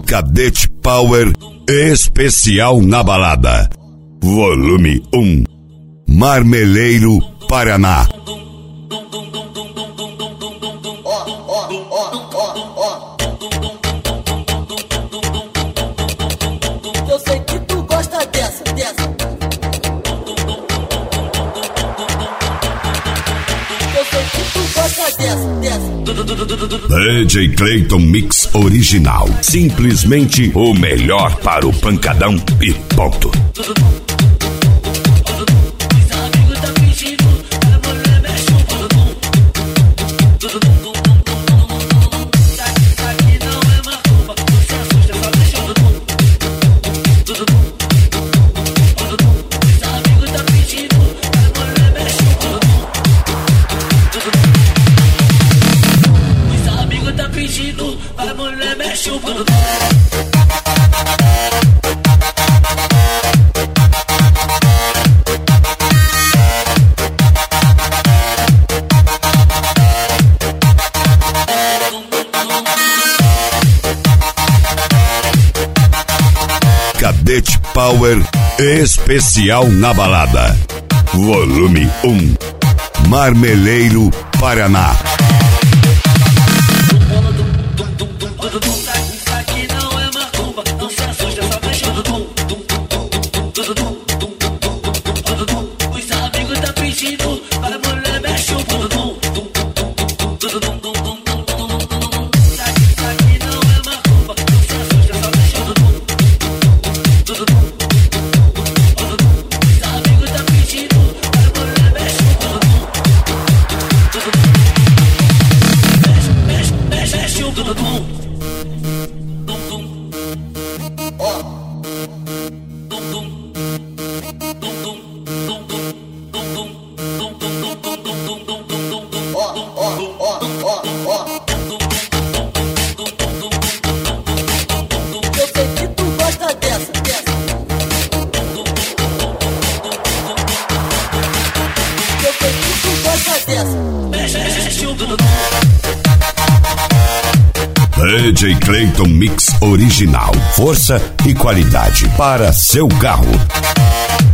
Cadete Power especial na balada. Volume 1. Marmeleiro, Paraná. Eu sei que tu gosta dessa. Eu sei que tu gosta dessa. DJ Clayton Mix Original. Simplesmente o melhor para o pancadão e ponto. Vai mulher, mexe o bumbum. Cadete Power especial na balada. Volume 1. Marmeleiro, Paraná. Isso aqui não é macumba, não se assusta, só mexe o dum. Os amigos tá pedindo, vai mulher, mexe o bumbum. Isso aqui não é macumba, não se assusta, só mexe o dum. Os amigos tá pedindo, vai mulher, mexe o bumbum. Mexe o bumbum. Eu sei que tu gosta dessa. Eu sei que tu gosta dessa. Mexe o bumbum. DJ Clayton Mix Original. Força e qualidade para seu carro.